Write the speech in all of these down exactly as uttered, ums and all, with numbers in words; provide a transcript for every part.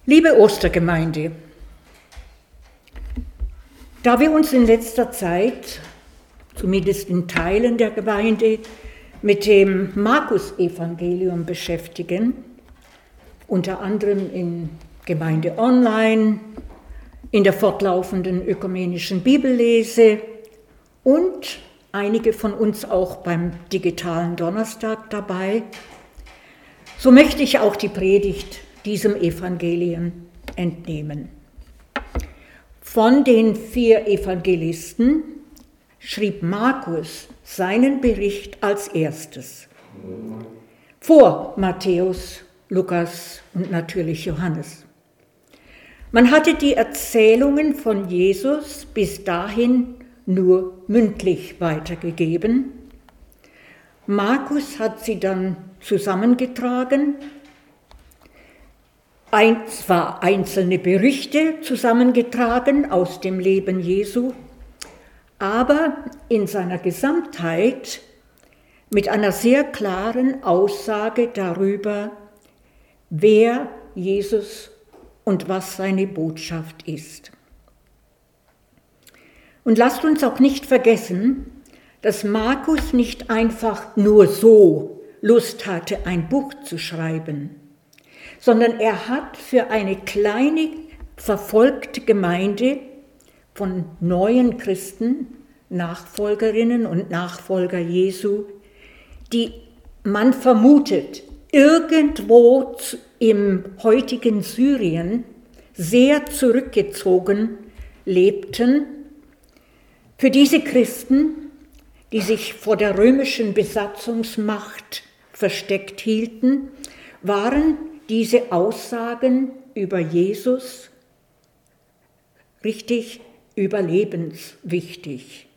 Liebe Ostergemeinde, da wir uns in letzter Zeit, zumindest in Teilen der Gemeinde, mit dem Markus-Evangelium beschäftigen, unter anderem in Gemeinde Online, in der fortlaufenden ökumenischen Bibellese und einige von uns auch beim digitalen Donnerstag dabei, so möchte ich auch die Predigt diesem Evangelium entnehmen. Von den vier Evangelisten schrieb Markus seinen Bericht als erstes, vor Matthäus, Lukas und natürlich Johannes. Man hatte die Erzählungen von Jesus bis dahin nur mündlich weitergegeben. Markus hat sie dann zusammengetragen, ein, zwar einzelne Berichte zusammengetragen aus dem Leben Jesu, aber in seiner Gesamtheit mit einer sehr klaren Aussage darüber, wer Jesus und was seine Botschaft ist. Und lasst uns auch nicht vergessen, dass Markus nicht einfach nur so Lust hatte, ein Buch zu schreiben, sondern er hat für eine kleine, verfolgte Gemeinde von neuen Christen, Nachfolgerinnen und Nachfolger Jesu, die man vermutet, irgendwo im heutigen Syrien sehr zurückgezogen lebten. Für diese Christen, die sich vor der römischen Besatzungsmacht versteckt hielten, waren diese Aussagen über Jesus richtig überlebenswichtig.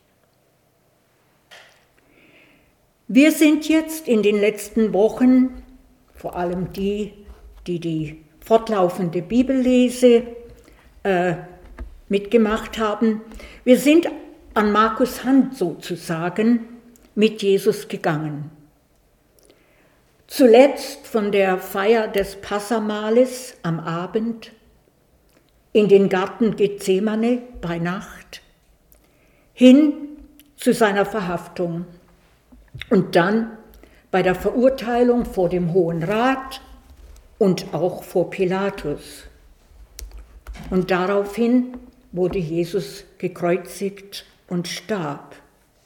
Wir sind jetzt in den letzten Wochen, vor allem die, die die fortlaufende Bibellese äh, mitgemacht haben, wir sind an Markus Hand sozusagen mit Jesus gegangen. Zuletzt von der Feier des Passamahles am Abend, in den Garten Gethsemane bei Nacht, hin zu seiner Verhaftung und dann bei der Verurteilung vor dem Hohen Rat und auch vor Pilatus. Und daraufhin wurde Jesus gekreuzigt und starb.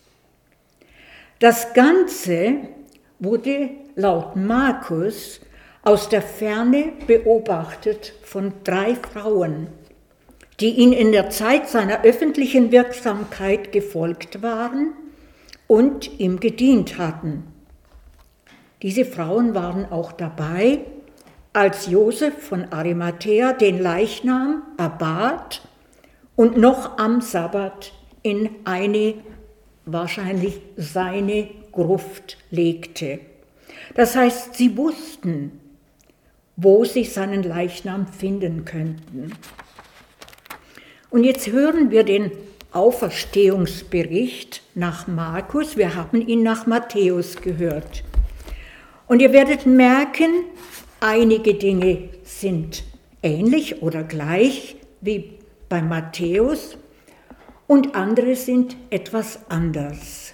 Das Ganze wurde laut Markus aus der Ferne beobachtet von drei Frauen, die ihm in der Zeit seiner öffentlichen Wirksamkeit gefolgt waren und ihm gedient hatten. Diese Frauen waren auch dabei, als Josef von Arimathäa den Leichnam erbat und noch am Sabbat in eine, wahrscheinlich seine Gruft legte. Das heißt, sie wussten, wo sie seinen Leichnam finden könnten. Und jetzt hören wir den Auferstehungsbericht nach Markus. Wir haben ihn nach Matthäus gehört. Und ihr werdet merken, einige Dinge sind ähnlich oder gleich wie bei Matthäus und andere sind etwas anders.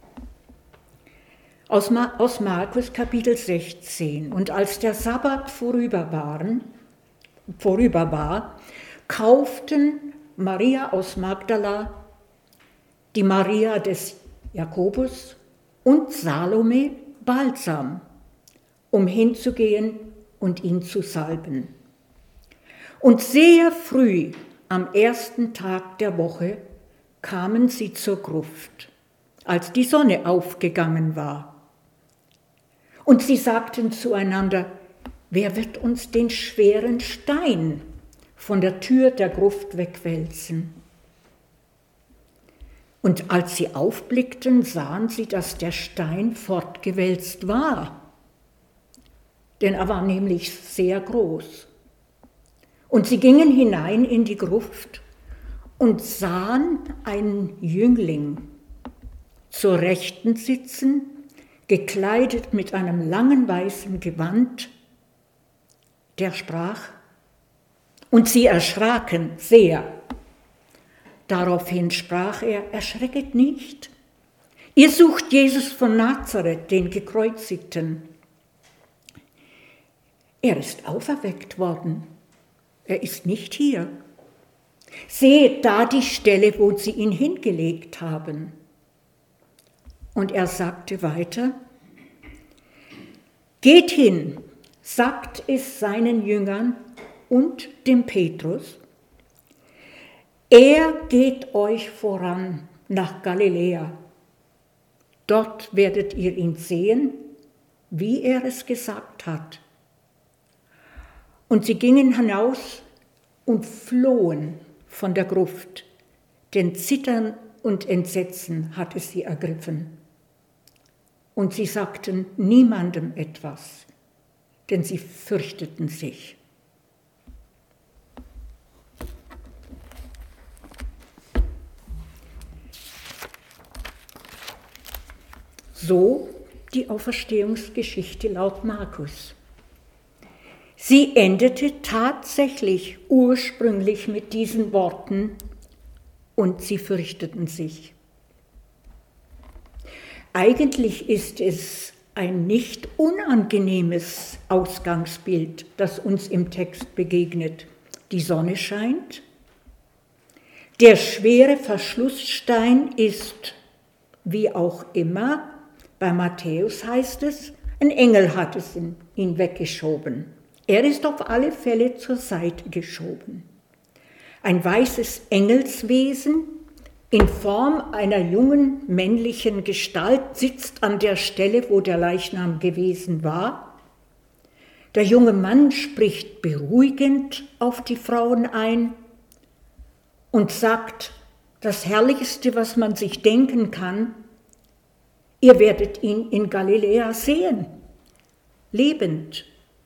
Aus, Ma- aus Markus Kapitel sechzehn. Und als der Sabbat vorüber, waren, vorüber war, kauften Maria aus Magdala, die Maria des Jakobus und Salome Balsam, um hinzugehen und ihn zu salben. Und sehr früh am ersten Tag der Woche kamen sie zur Gruft, als die Sonne aufgegangen war. Und sie sagten zueinander, wer wird uns den schweren Stein von der Tür der Gruft wegwälzen? Und als sie aufblickten, sahen sie, dass der Stein fortgewälzt war, denn er war nämlich sehr groß. Und sie gingen hinein in die Gruft und sahen einen Jüngling zur Rechten sitzen, gekleidet mit einem langen weißen Gewand, der sprach, und sie erschraken sehr. Daraufhin sprach er, erschrecket nicht. Ihr sucht Jesus von Nazareth, den Gekreuzigten. Er ist auferweckt worden. Er ist nicht hier. Seht da die Stelle, wo sie ihn hingelegt haben. Und er sagte weiter, geht hin, sagt es seinen Jüngern und dem Petrus, er geht euch voran nach Galiläa. Dort werdet ihr ihn sehen, wie er es gesagt hat. Und sie gingen hinaus und flohen von der Gruft, denn Zittern und Entsetzen hatte sie ergriffen. Und sie sagten niemandem etwas, denn sie fürchteten sich. So die Auferstehungsgeschichte laut Markus. Sie endete tatsächlich ursprünglich mit diesen Worten, und sie fürchteten sich. Eigentlich ist es ein nicht unangenehmes Ausgangsbild, das uns im Text begegnet. Die Sonne scheint, der schwere Verschlussstein ist, wie auch immer, bei Matthäus heißt es, ein Engel hat es ihn weggeschoben. Er ist auf alle Fälle zur Seite geschoben. Ein weißes Engelswesen in Form einer jungen männlichen Gestalt sitzt an der Stelle, wo der Leichnam gewesen war. Der junge Mann spricht beruhigend auf die Frauen ein und sagt das Herrlichste, was man sich denken kann: Ihr werdet ihn in Galiläa sehen, lebend.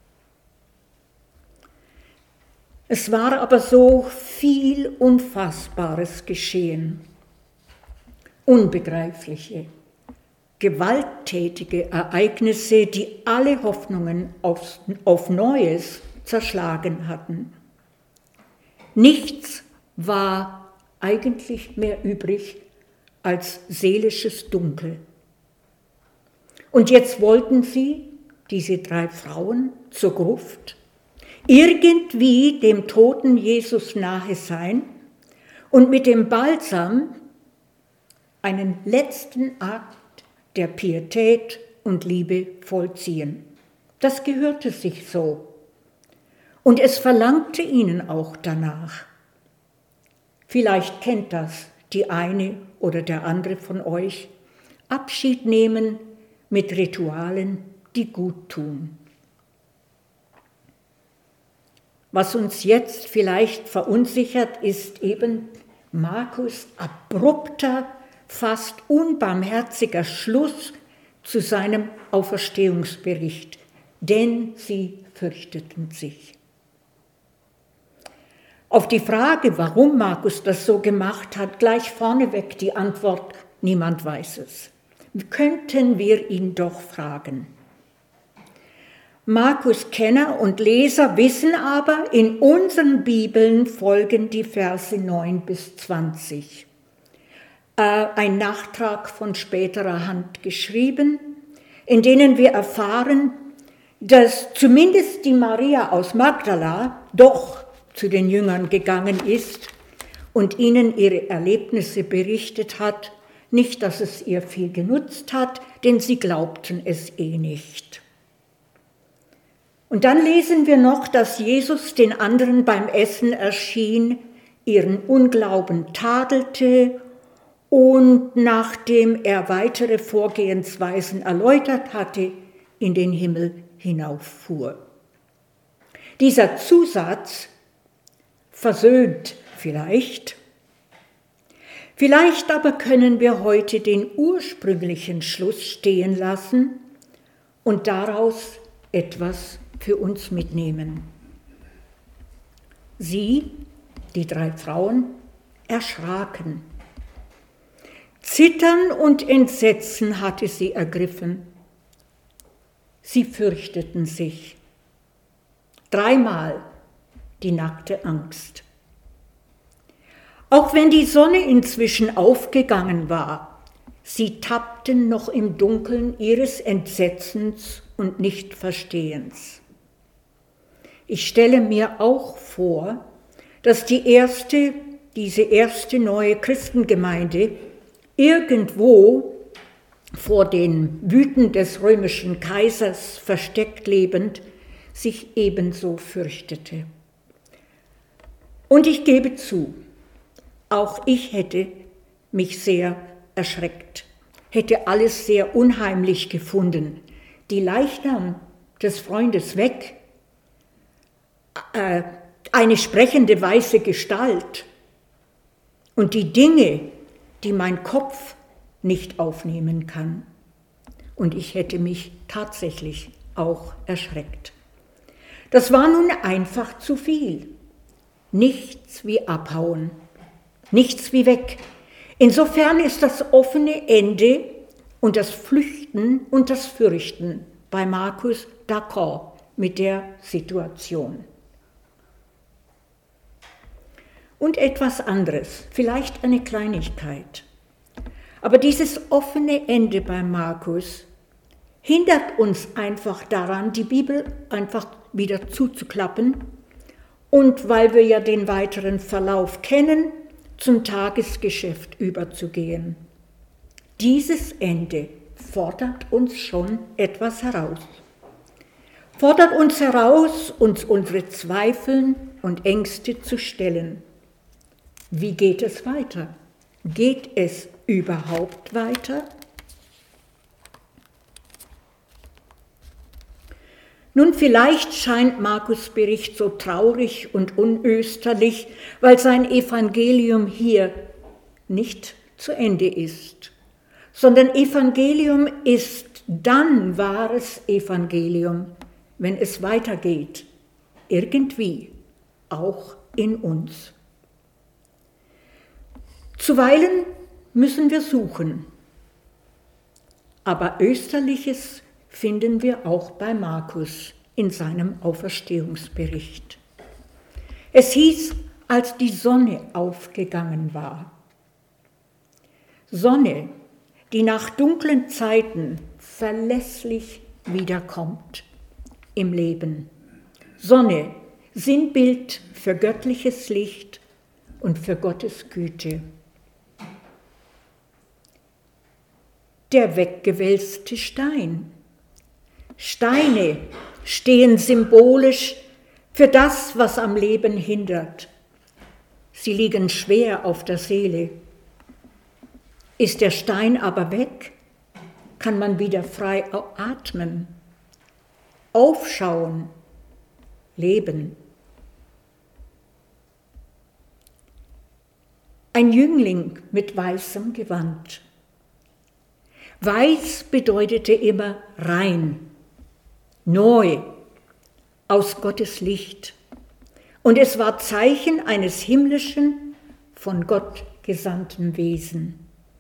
Es war aber so viel Unfassbares geschehen, unbegreifliche, gewalttätige Ereignisse, die alle Hoffnungen auf, auf Neues zerschlagen hatten. Nichts war eigentlich mehr übrig als seelisches Dunkel. Und jetzt wollten sie, diese drei Frauen, zur Gruft, irgendwie dem toten Jesus nahe sein und mit dem Balsam einen letzten Akt der Pietät und Liebe vollziehen. Das gehörte sich so. Und es verlangte ihnen auch danach. Vielleicht kennt das die eine oder der andere von euch. Abschied nehmen mit Ritualen, die gut tun. Was uns jetzt vielleicht verunsichert, ist eben Markus' abrupter, fast unbarmherziger Schluss zu seinem Auferstehungsbericht, denn sie fürchteten sich. Auf die Frage, warum Markus das so gemacht hat, gleich vorneweg die Antwort: Niemand weiß es. Könnten wir ihn doch fragen. Markus-Kenner und Leser wissen aber, in unseren Bibeln folgen die Verse neun bis zwanzig. Äh, ein Nachtrag von späterer Hand geschrieben, in denen wir erfahren, dass zumindest die Maria aus Magdala doch zu den Jüngern gegangen ist und ihnen ihre Erlebnisse berichtet hat. Nicht, dass es ihr viel genutzt hat, denn sie glaubten es eh nicht. Und dann lesen wir noch, dass Jesus den anderen beim Essen erschien, ihren Unglauben tadelte und nachdem er weitere Vorgehensweisen erläutert hatte, in den Himmel hinauffuhr. Dieser Zusatz versöhnt vielleicht. Vielleicht aber können wir heute den ursprünglichen Schluss stehen lassen und daraus etwas für uns mitnehmen. Sie, die drei Frauen, erschraken. Zittern und Entsetzen hatte sie ergriffen. Sie fürchteten sich. Dreimal die nackte Angst. Auch wenn die Sonne inzwischen aufgegangen war, sie tappten noch im Dunkeln ihres Entsetzens und Nichtverstehens. Ich stelle mir auch vor, dass die erste, diese erste neue Christengemeinde irgendwo vor den Wüten des römischen Kaisers versteckt lebend sich ebenso fürchtete. Und ich gebe zu, auch ich hätte mich sehr erschreckt, hätte alles sehr unheimlich gefunden. Die Leichnam des Freundes weg, äh, eine sprechende weiße Gestalt und die Dinge, die mein Kopf nicht aufnehmen kann. Und ich hätte mich tatsächlich auch erschreckt. Das war nun einfach zu viel. Nichts wie abhauen, nichts wie weg. Insofern ist das offene Ende und das Flüchten und das Fürchten bei Markus d'accord mit der Situation. Und etwas anderes, vielleicht eine Kleinigkeit. Aber dieses offene Ende bei Markus hindert uns einfach daran, die Bibel einfach wieder zuzuklappen und, weil wir ja den weiteren Verlauf kennen, zum Tagesgeschäft überzugehen. Dieses Ende fordert uns schon etwas heraus. Fordert uns heraus, uns unsere Zweifel und Ängste zu stellen. Wie geht es weiter? Geht es überhaupt weiter? Nun, vielleicht scheint Markus' Bericht so traurig und unösterlich, weil sein Evangelium hier nicht zu Ende ist, sondern Evangelium ist dann wahres Evangelium, wenn es weitergeht, irgendwie, auch in uns. Zuweilen müssen wir suchen, aber Österliches finden wir auch bei Markus in seinem Auferstehungsbericht. Es hieß, als die Sonne aufgegangen war. Sonne, die nach dunklen Zeiten verlässlich wiederkommt im Leben. Sonne, Sinnbild für göttliches Licht und für Gottes Güte. Der weggewälzte Stein. Steine stehen symbolisch für das, was am Leben hindert. Sie liegen schwer auf der Seele. Ist der Stein aber weg, kann man wieder frei atmen, aufschauen, leben. Ein Jüngling mit weißem Gewand. Weiß bedeutete immer rein, neu, aus Gottes Licht. Und es war Zeichen eines himmlischen, von Gott gesandten Wesen.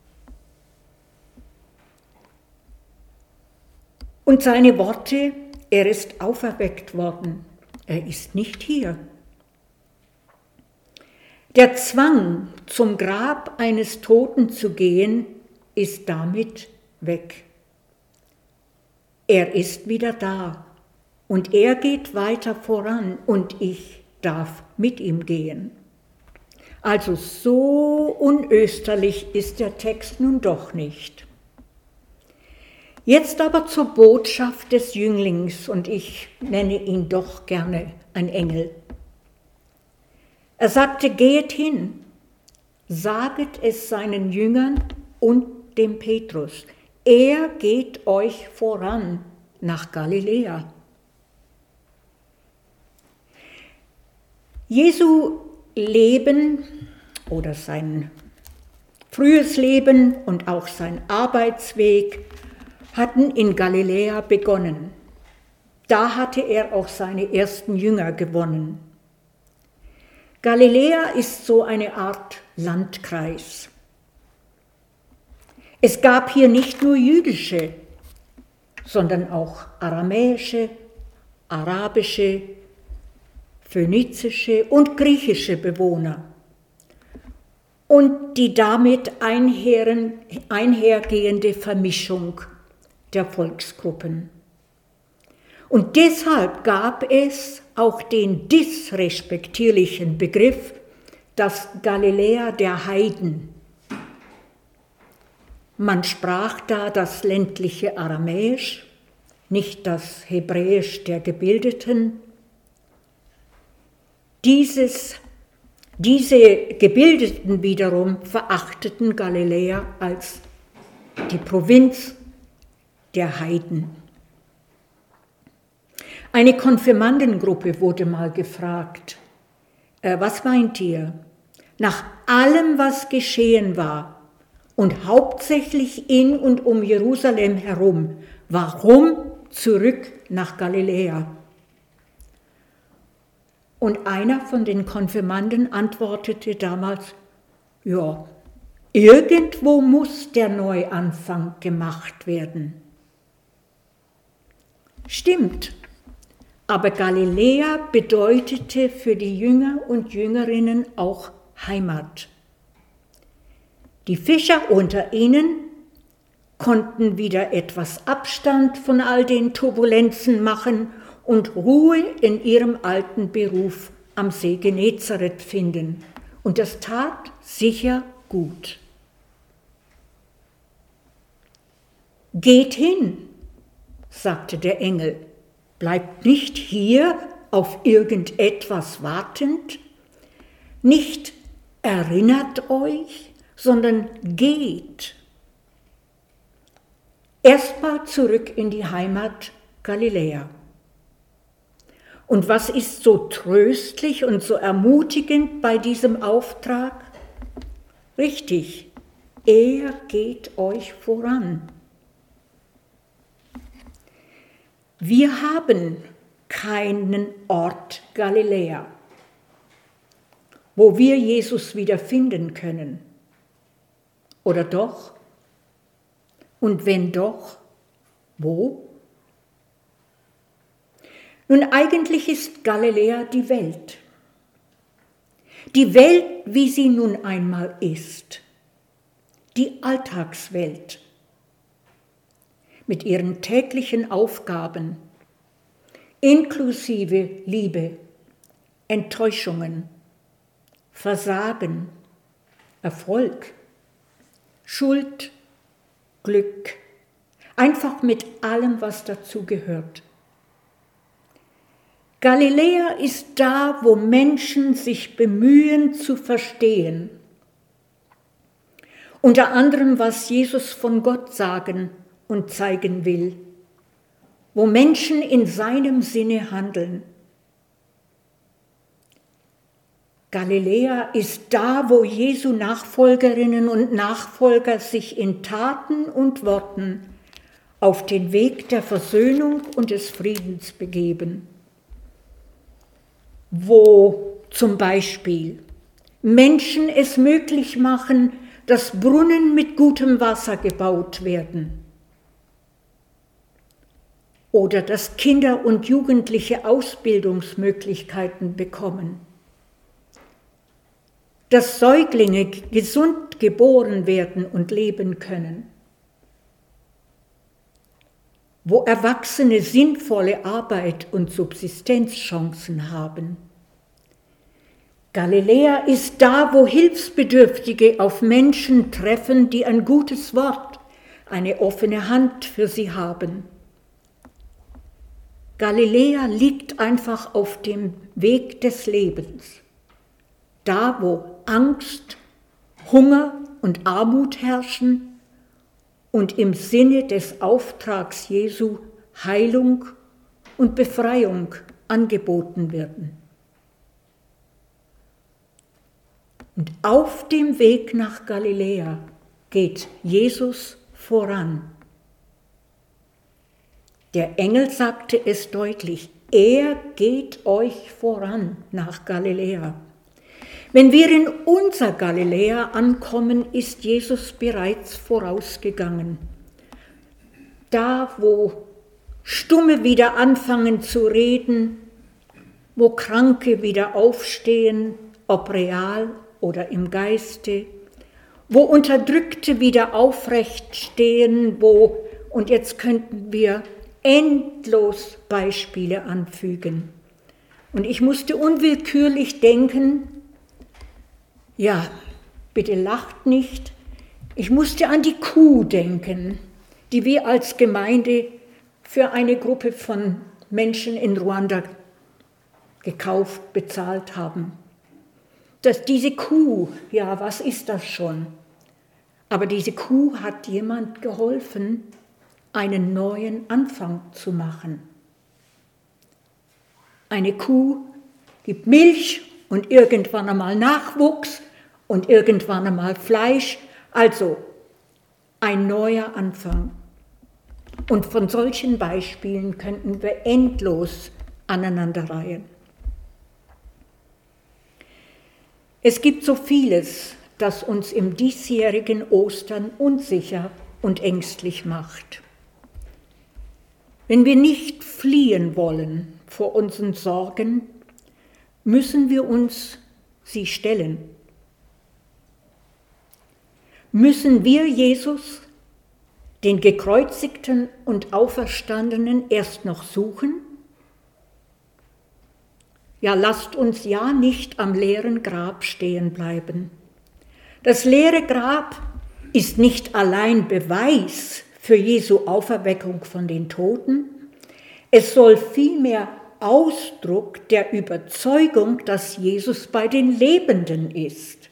Und seine Worte, er ist auferweckt worden, er ist nicht hier. Der Zwang, zum Grab eines Toten zu gehen, ist damit weg. Er ist wieder da und er geht weiter voran und ich darf mit ihm gehen. Also so unösterlich ist der Text nun doch nicht. Jetzt aber zur Botschaft des Jünglings, und ich nenne ihn doch gerne ein Engel. Er sagte, geht hin, saget es seinen Jüngern und dem Petrus. Er geht euch voran nach Galiläa. Jesu Leben oder sein frühes Leben und auch sein Arbeitsweg hatten in Galiläa begonnen. Da hatte er auch seine ersten Jünger gewonnen. Galiläa ist so eine Art Landkreis. Es gab hier nicht nur jüdische, sondern auch aramäische, arabische, phönizische und griechische Bewohner und die damit einhergehende Vermischung der Volksgruppen. Und deshalb gab es auch den disrespektierlichen Begriff, das Galiläa der Heiden. Man sprach da das ländliche Aramäisch, nicht das Hebräisch der Gebildeten. Dieses, diese Gebildeten wiederum verachteten Galiläa als die Provinz der Heiden. Eine Konfirmandengruppe wurde mal gefragt, äh, was meint ihr? Nach allem, was geschehen war und hauptsächlich in und um Jerusalem herum, warum zurück nach Galiläa? Und einer von den Konfirmanden antwortete damals, ja, irgendwo muss der Neuanfang gemacht werden. Stimmt, aber Galiläa bedeutete für die Jünger und Jüngerinnen auch Heimat. Die Fischer unter ihnen konnten wieder etwas Abstand von all den Turbulenzen machen und Ruhe in ihrem alten Beruf am See Genezareth finden. Und das tat sicher gut. Geht hin, sagte der Engel, bleibt nicht hier auf irgendetwas wartend, nicht erinnert euch, sondern geht. Erstmal zurück in die Heimat Galiläa. Und was ist so tröstlich und so ermutigend bei diesem Auftrag? Richtig, er geht euch voran. Wir haben keinen Ort Galiläa, wo wir Jesus wieder finden können. Oder doch? Und wenn doch, wo? Nun, eigentlich ist Galiläa die Welt. Die Welt, wie sie nun einmal ist. Die Alltagswelt. Mit ihren täglichen Aufgaben, inklusive Liebe, Enttäuschungen, Versagen, Erfolg, Schuld, Glück, einfach mit allem, was dazu gehört. Galiläa ist da, wo Menschen sich bemühen zu verstehen. Unter anderem, was Jesus von Gott sagen und zeigen will, wo Menschen in seinem Sinne handeln. Galiläa ist da, wo Jesu Nachfolgerinnen und Nachfolger sich in Taten und Worten auf den Weg der Versöhnung und des Friedens begeben. Wo zum Beispiel Menschen es möglich machen, dass Brunnen mit gutem Wasser gebaut werden. Oder dass Kinder und Jugendliche Ausbildungsmöglichkeiten bekommen. Dass Säuglinge gesund geboren werden und leben können. Wo Erwachsene sinnvolle Arbeit und Subsistenzchancen haben. Galiläa ist da, wo Hilfsbedürftige auf Menschen treffen, die ein gutes Wort, eine offene Hand für sie haben. Galiläa liegt einfach auf dem Weg des Lebens. Da, wo Angst, Hunger und Armut herrschen und im Sinne des Auftrags Jesu Heilung und Befreiung angeboten werden. Und auf dem Weg nach Galiläa geht Jesus voran. Der Engel sagte es deutlich, er geht euch voran nach Galiläa. Wenn wir in unser Galiläa ankommen, ist Jesus bereits vorausgegangen. Da, wo Stumme wieder anfangen zu reden, wo Kranke wieder aufstehen, ob real oder im Geiste, wo Unterdrückte wieder aufrecht stehen, wo, und jetzt könnten wir endlos Beispiele anfügen. Und ich musste unwillkürlich denken, ja, bitte lacht nicht, ich musste an die Kuh denken, die wir als Gemeinde für eine Gruppe von Menschen in Ruanda gekauft, bezahlt haben. Dass diese Kuh, ja, was ist das schon? Aber diese Kuh hat jemand geholfen, einen neuen Anfang zu machen. Eine Kuh gibt Milch und irgendwann einmal Nachwuchs und irgendwann einmal Fleisch, also ein neuer Anfang. Und von solchen Beispielen könnten wir endlos aneinanderreihen. Es gibt so vieles, das uns im diesjährigen Ostern unsicher und ängstlich macht. Wenn wir nicht fliehen wollen vor unseren Sorgen, müssen wir uns sie stellen. Müssen wir Jesus, den Gekreuzigten und Auferstandenen, erst noch suchen? Ja, lasst uns ja nicht am leeren Grab stehen bleiben. Das leere Grab ist nicht allein Beweis für Jesu Auferweckung von den Toten, es soll vielmehr Ausdruck der Überzeugung, dass Jesus bei den Lebenden ist.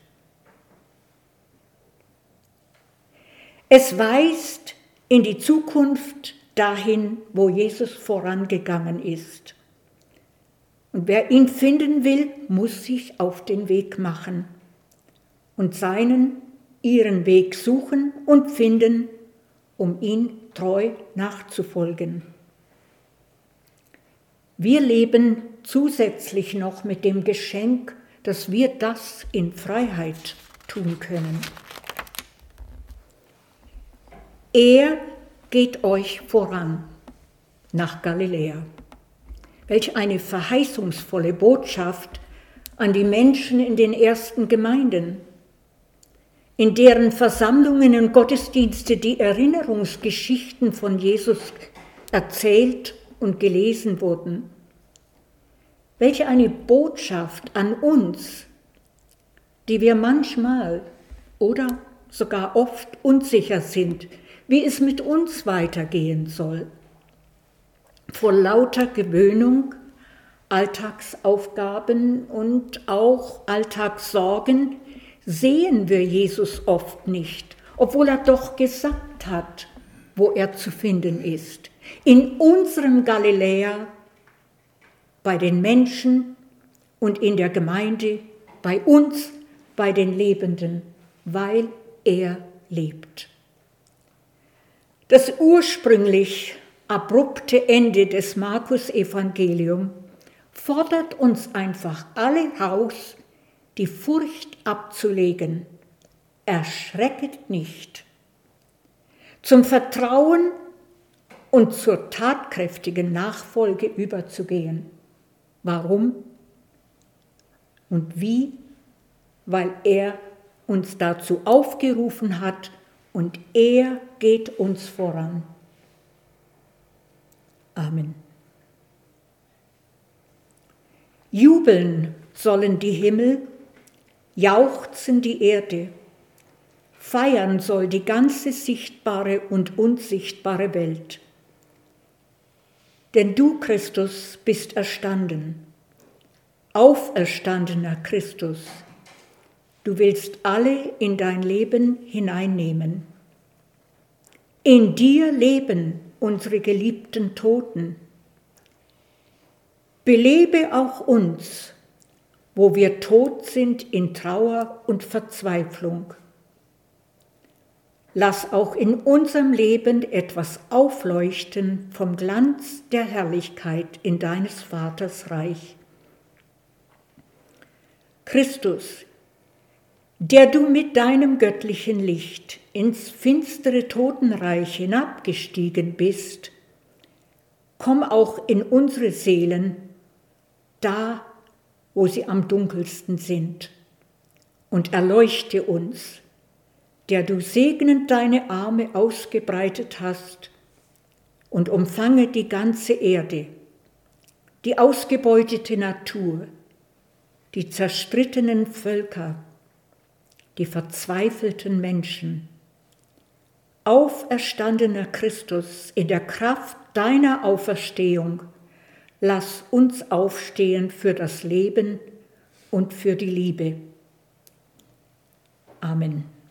Es weist in die Zukunft dahin, wo Jesus vorangegangen ist. Und wer ihn finden will, muss sich auf den Weg machen und seinen, ihren Weg suchen und finden, um ihn treu nachzufolgen. Wir leben zusätzlich noch mit dem Geschenk, dass wir das in Freiheit tun können. Er geht euch voran nach Galiläa. Welch eine verheißungsvolle Botschaft an die Menschen in den ersten Gemeinden, in deren Versammlungen und Gottesdienste die Erinnerungsgeschichten von Jesus erzählt und gelesen wurden. Welche eine Botschaft an uns, die wir manchmal oder sogar oft unsicher sind, wie es mit uns weitergehen soll. Vor lauter Gewöhnung, Alltagsaufgaben und auch Alltagssorgen sehen wir Jesus oft nicht, obwohl er doch gesagt hat, wo er zu finden ist. In unserem Galiläa, bei den Menschen und in der Gemeinde, bei uns, bei den Lebenden, weil er lebt. Das ursprünglich abrupte Ende des Markus-Evangelium fordert uns einfach alle heraus, die Furcht abzulegen. Erschrecket nicht. Zum Vertrauen und zur tatkräftigen Nachfolge überzugehen. Warum und wie? Weil er uns dazu aufgerufen hat und er geht uns voran. Amen. Jubeln sollen die Himmel, jauchzen die Erde, feiern soll die ganze sichtbare und unsichtbare Welt. Denn du, Christus, bist erstanden, auferstandener Christus. Du willst alle in dein Leben hineinnehmen. In dir leben unsere geliebten Toten. Belebe auch uns, wo wir tot sind in Trauer und Verzweiflung. Lass auch in unserem Leben etwas aufleuchten vom Glanz der Herrlichkeit in deines Vaters Reich. Christus, der du mit deinem göttlichen Licht ins finstere Totenreich hinabgestiegen bist, komm auch in unsere Seelen da, wo sie am dunkelsten sind. Und erleuchte uns, der du segnend deine Arme ausgebreitet hast, und umfange die ganze Erde, die ausgebeutete Natur, die zerstrittenen Völker, die verzweifelten Menschen. Auferstandener Christus, in der Kraft deiner Auferstehung, lass uns aufstehen für das Leben und für die Liebe. Amen.